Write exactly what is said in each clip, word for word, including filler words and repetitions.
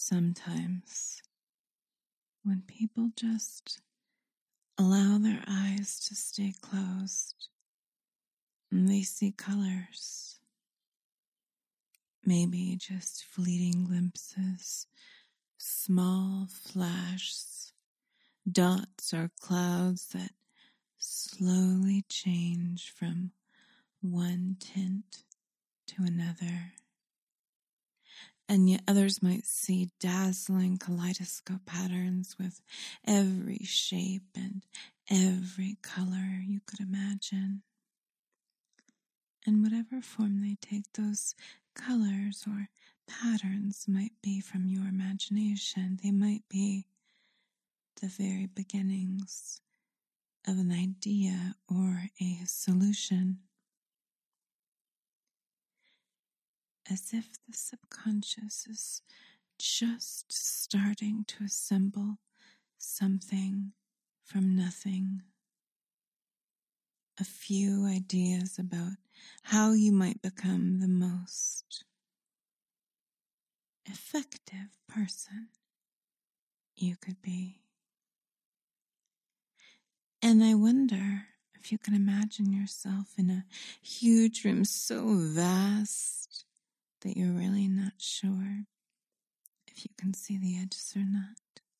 sometimes when people just allow their eyes to stay closed and they see colors, maybe just fleeting glimpses, small flashes, dots or clouds that slowly change from one tint to another. And yet others might see dazzling kaleidoscope patterns with every shape and every color you could imagine. And whatever form they take, those colors or patterns might be from your imagination. They might be the very beginnings of an idea or a solution. As if the subconscious is just starting to assemble something from nothing. A few ideas about how you might become the most effective person you could be. And I wonder if you can imagine yourself in a huge room so vast that you're really not sure if you can see the edges or not.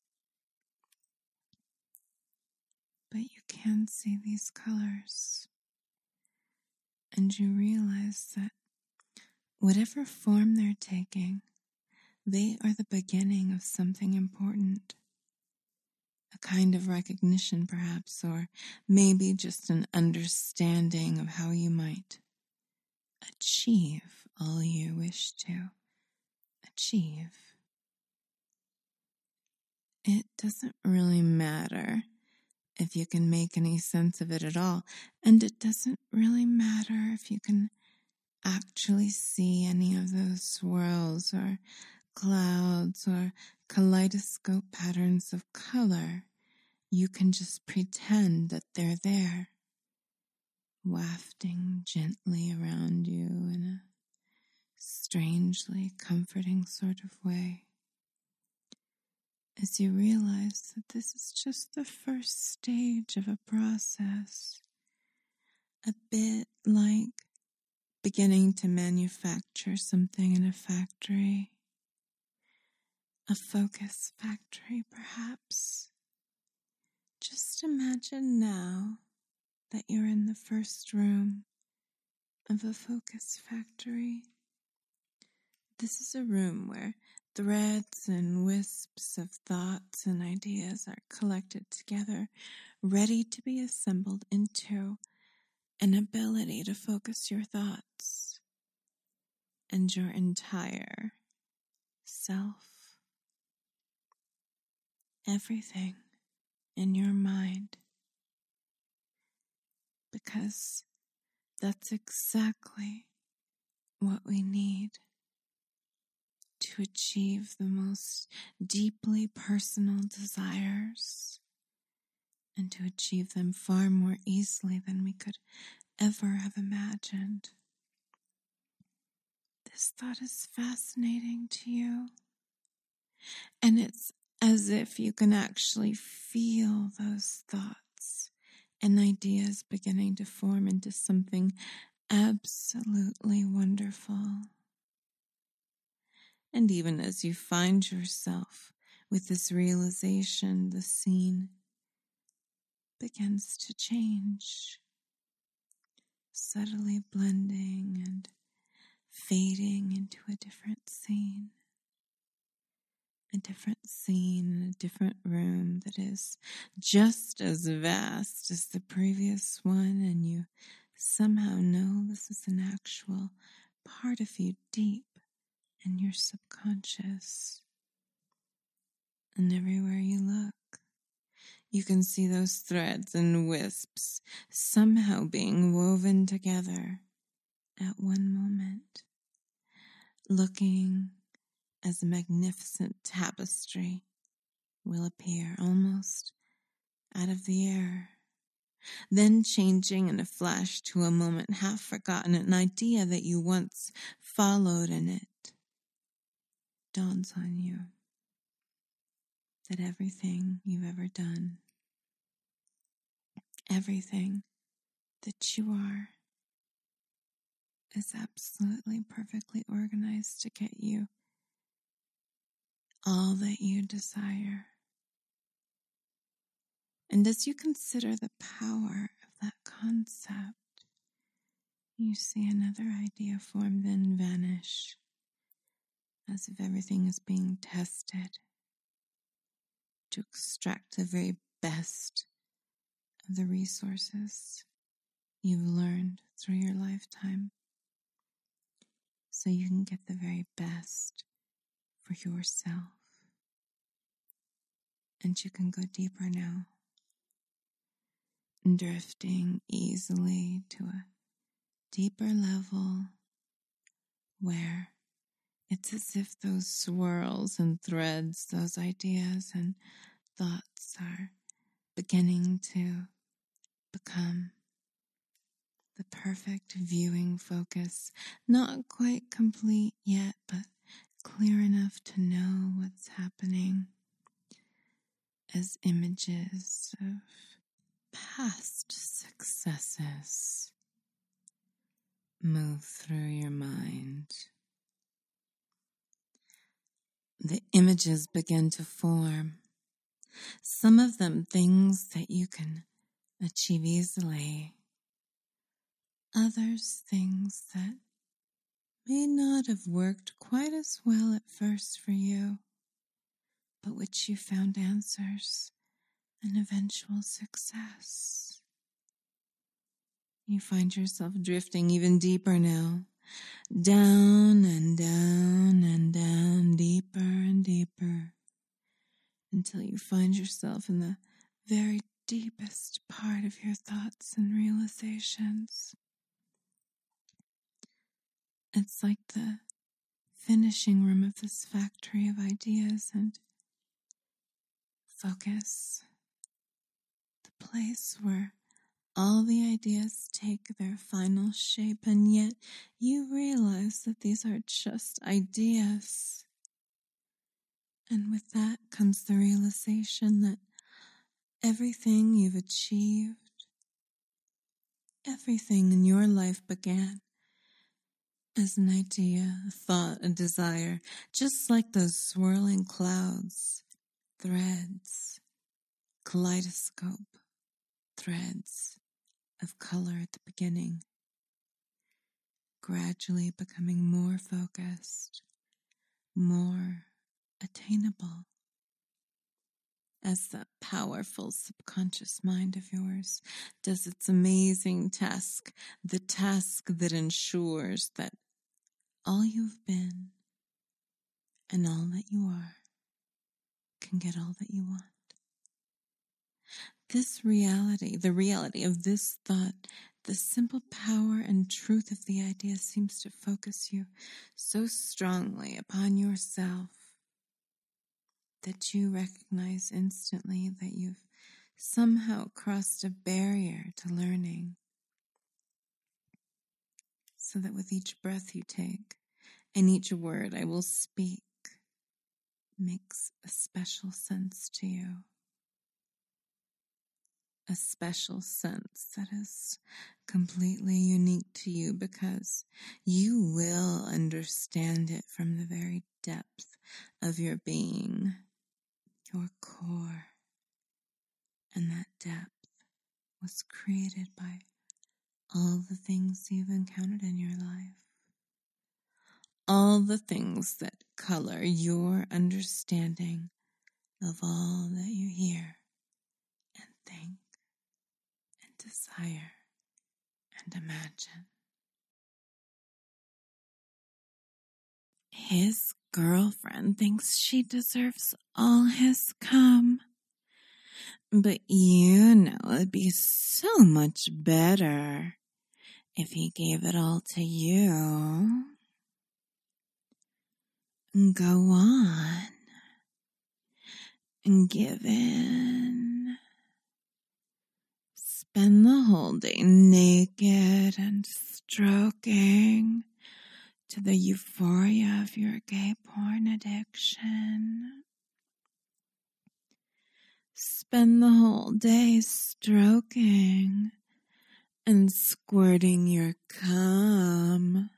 But you can see these colors, and you realize that whatever form they're taking, they are the beginning of something important. A kind of recognition, perhaps, or maybe just an understanding of how you might achieve all you wish to achieve. It doesn't really matter if you can make any sense of it at all, and it doesn't really matter if you can actually see any of those swirls or clouds or kaleidoscope patterns of color. You can just pretend that they're there, wafting gently around you in a strangely comforting sort of way, as you realize that this is just the first stage of a process, a bit like beginning to manufacture something in a factory, a focus factory perhaps. Just imagine now that you're in the first room of a focus factory. This is a room where threads and wisps of thoughts and ideas are collected together, ready to be assembled into an ability to focus your thoughts and your entire self. Everything in your mind. Because that's exactly what we need to achieve the most deeply personal desires, and to achieve them far more easily than we could ever have imagined. This thought is fascinating to you, and it's as if you can actually feel those thoughts and ideas beginning to form into something absolutely wonderful. And even as you find yourself with this realization, the scene begins to change, subtly blending and fading into a different scene. A different scene in a different room that is just as vast as the previous one, and you somehow know this is an actual part of you deep in your subconscious. And everywhere you look, you can see those threads and wisps somehow being woven together at one moment, looking as a magnificent tapestry will appear almost out of the air, then changing in a flash to a moment half forgotten, an idea that you once followed, and it dawns on you that everything you've ever done, everything that you are, is absolutely perfectly organized to get you all that you desire. And as you consider the power of that concept, you see another idea form then vanish, as if everything is being tested to extract the very best of the resources you've learned through your lifetime, so you can get the very best for yourself. And you can go deeper now, drifting easily to a deeper level where it's as if those swirls and threads, those ideas and thoughts are beginning to become the perfect viewing focus, not quite complete yet, but clear enough to know what's happening, as images of past successes move through your mind. The images begin to form, some of them things that you can achieve easily, others things that may not have worked quite as well at first for you, but which you found answers and eventual success. You find yourself drifting even deeper now, down and down and down, deeper and deeper, until you find yourself in the very deepest part of your thoughts and realizations. It's like the finishing room of this factory of ideas and focus, the place where all the ideas take their final shape, and yet you realize that these are just ideas. And with that comes the realization that everything you've achieved, everything in your life began as an idea, a thought, a desire, just like those swirling clouds, threads, kaleidoscope, threads of color at the beginning, gradually becoming more focused, more attainable, as the powerful subconscious mind of yours does its amazing task, the task that ensures that all you've been and all that you are can get all that you want. This reality, the reality of this thought, the simple power and truth of the idea seems to focus you so strongly upon yourself that you recognize instantly that you've somehow crossed a barrier to learning, so that with each breath you take and each word I will speak makes a special sense to you. A special sense that is completely unique to you, because you will understand it from the very depth of your being, your core. And that depth was created by all the things you've encountered in your life. All the things that color your understanding of all that you hear and think and desire and imagine. His girlfriend thinks she deserves all his cum, but you know it'd be so much better if he gave it all to you. Go on and give in. Spend the whole day naked and stroking to the euphoria of your gay porn addiction. spend the whole day stroking and squirting your cum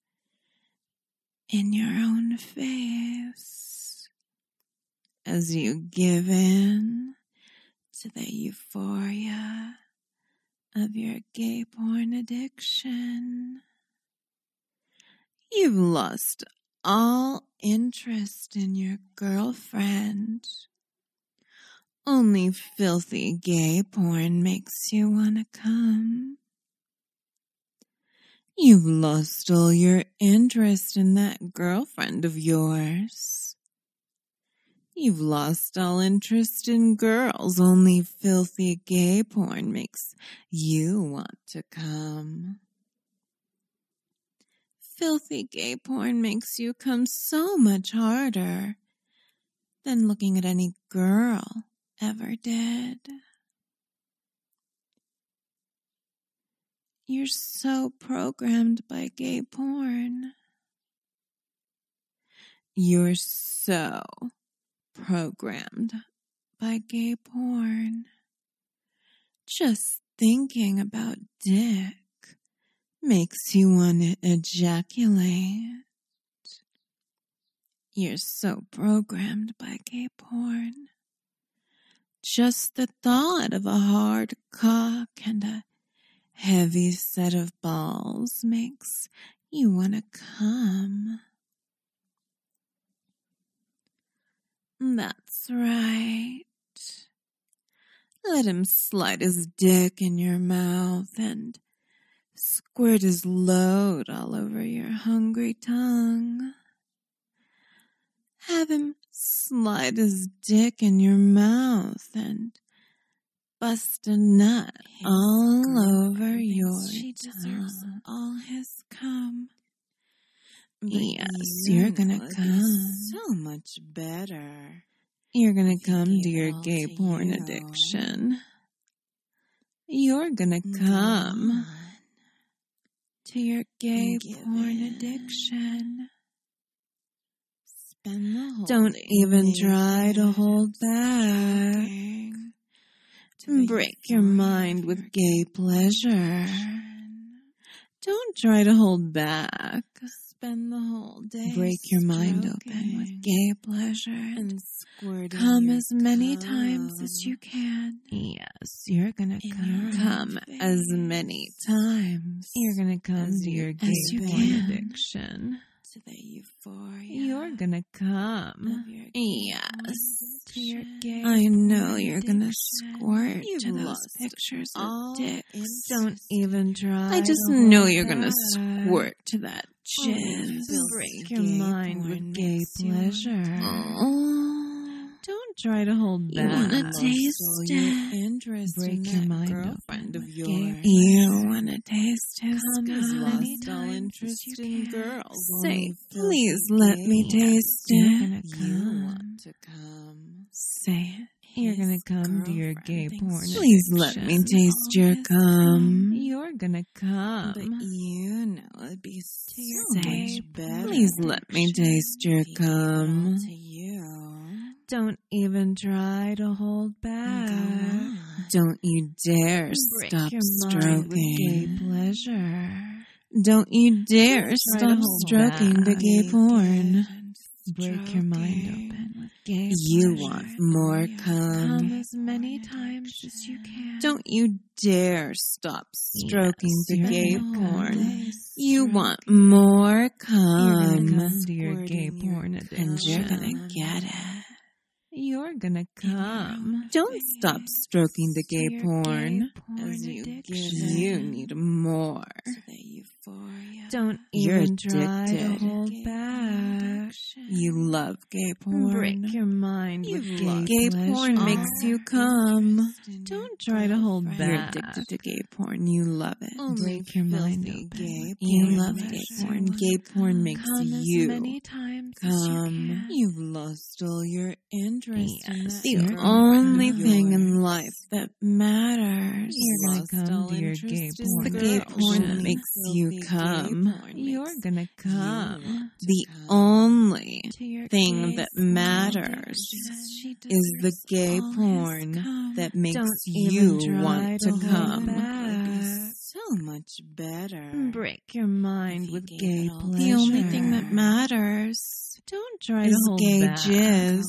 in your own face as you give in to the euphoria of your gay porn addiction. You've lost all interest in your girlfriend. Only filthy gay porn makes you want to come. You've lost all your interest in that girlfriend of yours. You've lost all interest in girls. Only filthy gay porn makes you want to come. Filthy gay porn makes you come so much harder than looking at any girl ever did. You're so programmed by gay porn. You're so programmed by gay porn. Just thinking about dick makes you want to ejaculate. You're so programmed by gay porn. Just the thought of a hard cock and a heavy set of balls makes you want to come. That's right. Let him slide his dick in your mouth and squirt his load all over your hungry tongue. Have him slide his dick in your mouth and bust a nut his all over your she tongue. Deserves all his cum. But yes, you you're gonna come. So much better. You're gonna come to your gay to porn you. addiction. You're gonna come on. to your gay porn in. addiction. Spend the whole Don't even try to hold back. To break your mind with gay pleasure. Don't try to hold back. Spend the whole day. Break your mind open with gay pleasure and squirting. Come as many cum. times as you can. Yes, you're gonna come. Come as many times. You're gonna come as to your gay porn addiction. To the euphoria. You're gonna come. Yes. To your gay I know you're gonna squirt You've to those pictures of dicks. Don't even try. I just know you're gonna squirt to that jizz. Break your mind with gay pleasure. Oh. Don't try to hold back. You wanna taste it. Break your mind girlfriend of yours. You wanna taste his cum. Lost all interest in girls. Say, please let me taste it. You want to come. Say it. You're gonna come to your gay porn. Please let me taste your cum. You're gonna come. But you know it'd be so much better. Please let me taste your cum. Don't even try to hold back. Don't you dare Break stop stroking. Gay pleasure. Don't you dare stop stroking back. the gay porn. Break your mind open with gay You pleasure. want more cum. Come as many times as you can. Don't you dare stop stroking yes, the gay porn. You want more cum. You're come to your gay porn addiction. And you're gonna get it. You're gonna come. Don't stop stroking the gay porn, gay porn as you give. You need more. Don't You're even try to hold back. You love gay porn. Break your mind with gay, gay porn makes you come. Don't try to hold back. You're addicted to gay porn. You love it. Only Break your mind open. Gay you love gay porn. Gay porn makes come you many times come. You You've lost all your interest yes. in that. The only thing in life that matters. You're gonna come to your gay porn. The gay porn that makes you come. You're gonna come. The only thing that matters is the gay porn that makes Don't you even try want to to hold come. back. So much better. Break your mind with gay pleasure. The only thing that matters Don't try is to hold gay back. jizz.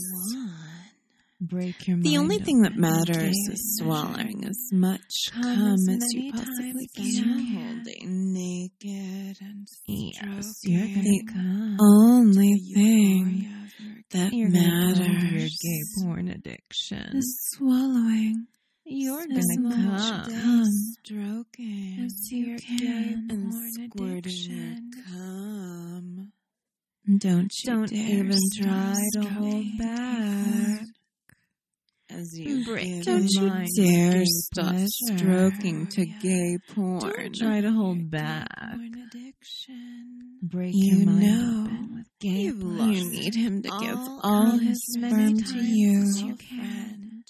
Break your mind. The only thing that open with matters gay is pleasure. swallowing as much Come cum as as you many possibly times as you can. can. Holding naked and Yes, stroking. you're gonna The come. only thing that You're gonna come to your matters gay porn addiction. is swallowing You're as gonna much come. cum stroking as you your can gay and porn squirting addiction. your cum. Don't you Don't dare even stop try to stroking hold gay back. porn. As you Break give your Don't you mind with dare gay stop pleasure. stroking to gay porn. Don't try to hold Your back. gay porn addiction. Break You your mind know open with gay You've pleasure. lost You need him to give all all cum his as many sperm to times you. as you can.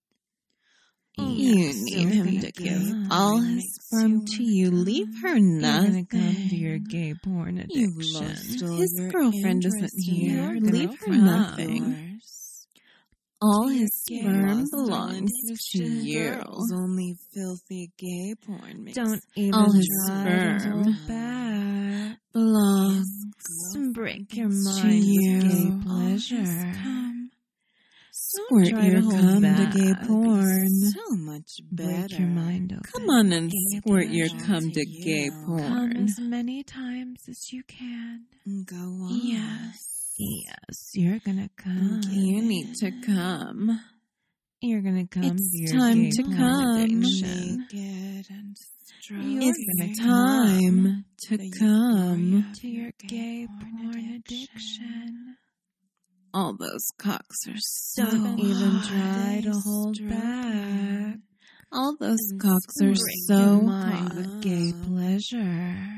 You Yes, need you're him gonna to give come. all his sperm to you. Leave her You're nothing. gonna come to your gay porn You've addiction. lost all His your girlfriend isn't interest in here. your Leave her girlfriend. nothing. All his gay sperm lost all belongs interest to in you. girls. Only filthy gay porn makes Don't even all his try sperm to hold back. belongs Break your to mind you. with gay All his pleasure. cum. Don't Squirt try your to hold cum back. to gay porn. So much better. Break your mind open. Come on and Gay squirt your pleasure. cum to To gay you. Come porn. as many times as you can. Go on. Yes. Yes, you're gonna come. You need to come. You're gonna come It's to your time gay to porn come. addiction. Naked and You're It's gonna time to The come. euphoria To your gay porn addiction. All those cocks are so Don't even hot. try to They hold stroke back. All those and cocks are Break so your mind hot. with gay pleasure.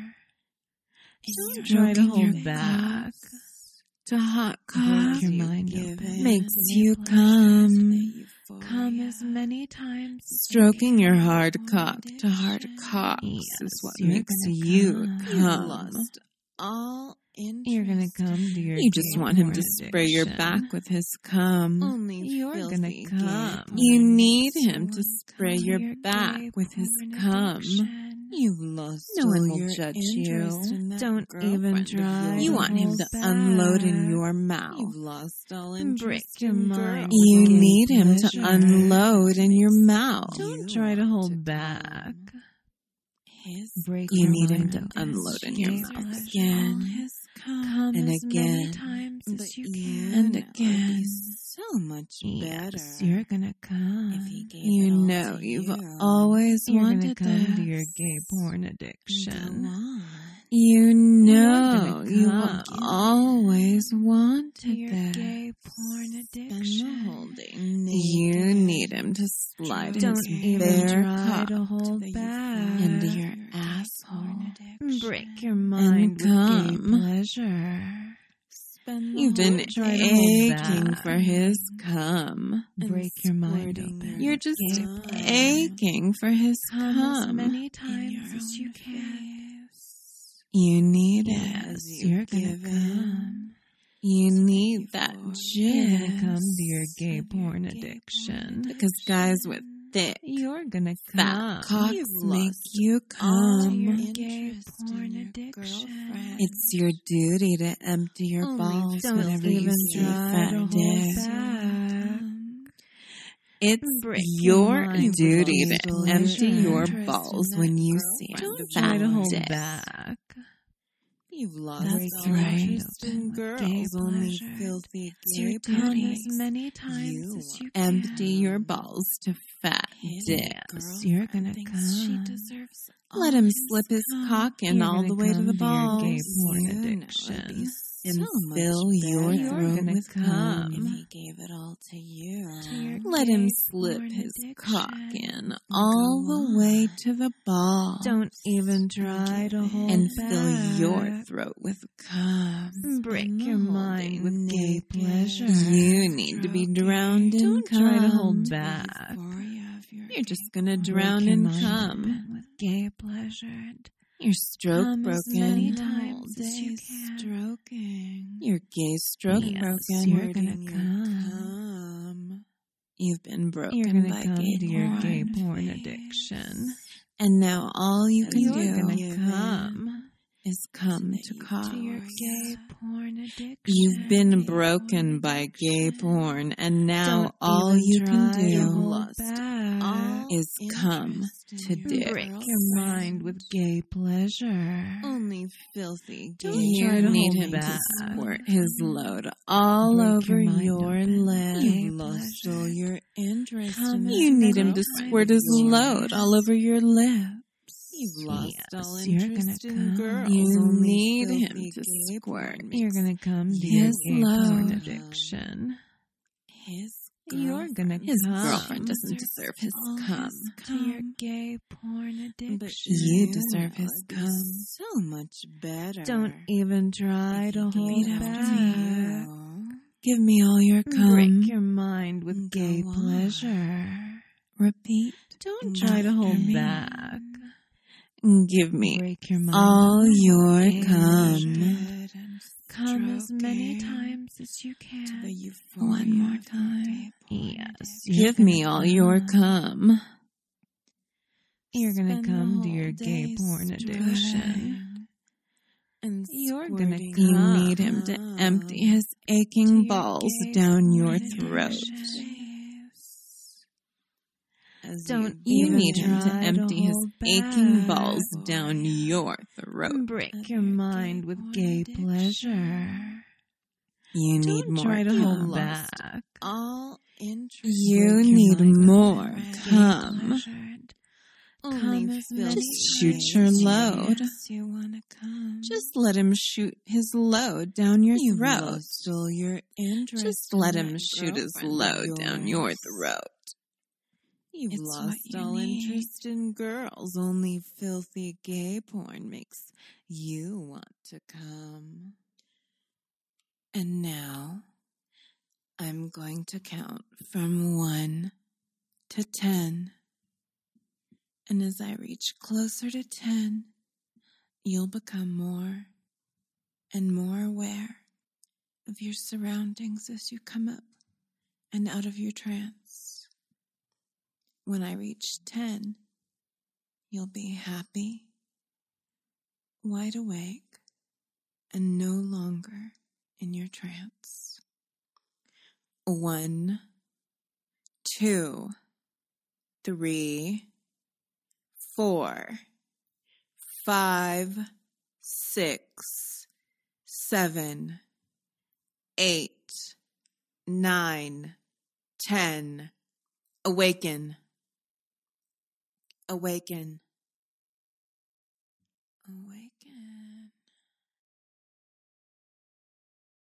Don't Stroking try to your hold back. cocks to hot Break cocks your you mind give open. it. makes with you gay come. The Come euphoria. as many times as you Stroking your can. hard cock to hard cocks Yes, is what you're makes gonna you come. You've come. lost all interest. You're gonna come to your You just gay want him porn to spray your addiction. back with his cum. Only You're filthy gonna gay come. You porn need makes him to one spray To your your back gay with his porn cum. addiction. You've lost No all one will your judge interest you. in that Don't even girlfriend of try yours. You to want him hold to back. unload in your mouth. You've lost all Break interest your in mind girls. with You gay need him to pleasure. unload in your mouth. Don't You try to want hold to back. come. His Break You your need him mind to with unload in your gay mouth pleasure. again. his cum. Come and as many again. times But as you you can. And know it'd again. be so much better Yes, you're gonna come. if he gave You it all know to you've you. always You're gonna wanted come this. to your gay porn Go addiction. on. You know gonna you've come. always To wanted your this. gay porn Spend the addiction. whole day You naked. need him to slide Don't his even bare try cock to hold the back. into euphoria your of your asshole. addiction. Break your mind with gay come. pleasure. Spend the You've been whole try to day hold aching back. for his cum. and Break your mind squirting open. You're your just cum aching for his Come as cum. many in times your as you own can. face. You need Yes, it. As you you're gonna give in come. You need that You're gonna come jizz. to your gay Of your porn gay addiction. Because guys with thick, You're gonna fat come. cocks You've make lost you all come. your interest gay in porn your addiction. girlfriend. It's your duty to empty your Only balls Don't whenever you even see a try fat to hold dick. back. It's Break your your mind duty with to all empty your your interest in balls that when you see a girlfriend Don't of try to fat hold dick. back. You've lost That's all right. interest in With girls. gay Only pleasure. filthy It's your gay Come duty. as many times You as you Empty can. your balls to fat His dicks. Yes, you're gonna girlfriend come. thinks she deserves Let all him his slip his cum. cock in You're all gonna the way to come the to your balls gay porn You know it'd addiction. be and so much fill your better You're throat gonna with come. cum. if he gave it all to you. To your Let him gay slip porn his addiction. cock in all Go the way on. to the ball Don't even try to hold and back. fill your throat with cum. Break Spend the your whole mind day with gay naked. pleasure. You need to be drowned in Don't cum. try to hold The back. euphoria of your You're just gonna Break drown your in mind cum. open with gay pleasure. Your stroke Come broken. as many All times as you day can. Stroking. Your gaze stroke Yes, broken. you're gonna Squirting your come. cum. You've been broken You're gonna by come gay to your porn. gay porn addiction. And now all you can You're do gonna give come in is come to to cause. your gay porn addiction. You've been Gay broken porn by gay addiction. porn, and now Don't all even you can try to do hold lost back. all is come interest in to your dick. Break girlfriend. your mind with gay pleasure. Only filthy Don't gay You try to need hold him back. to squirt his load all Break over your mind your open. lips. Gay You've lost pleasure. all your interest Come in as You his need him to many squirt times his as you load can. all over your lips. You've lost Yes, all you're interest gonna in come. girls. You Only need him filthy to gay squirt. porn You're makes gonna come to you your his gay porn load. addiction. His You're gonna girlfriend. His come. girlfriend doesn't deserve his all cum. his To your cum. gay porn addiction. But You you deserve know his it'd be cum. so much better. Don't even try if to he hold gave back. after you. Give me all your cum. Break your mind with Go gay on. pleasure. Repeat. Don't Go try to after hold me. back. Give me Break your mind. all with your gay cum. pleasure. And Come as many stroking times as you to can. the euphoria One more of time. gay porn Yes, you're Give me gonna all your come. cum. You're gonna Spend the come to whole your gay day porn addiction. stroking and You're gonna squirting You come. need him to cum empty his To aching your balls gay down porn your addiction. throat. As Don't You even need him to try to empty his hold aching back. balls down your throat. Break Of your your mind gay with porn gay addiction. pleasure. You need Don't more try to You hold cum. lost back. all interest. You Break your need mind with more gay cum. pleasure. Only Come as many filthy Just shoot gays your you load. yes, you wanna come. Just let him shoot his load down your You've throat. lost all your interest. Just in let that him shoot his girlfriend of load down your yours. throat. You've It's what lost you all need. interest in girls. Only filthy gay porn makes you want to come. And now I'm going to count from one to ten. And as I reach closer to ten, you'll become more and more aware of your surroundings as you come up and out of your trance. When I reach ten, you'll be happy, wide awake, and no longer in your trance. One, two, three, four, five, six, seven, eight, nine, ten. Awaken. Awaken. Awaken.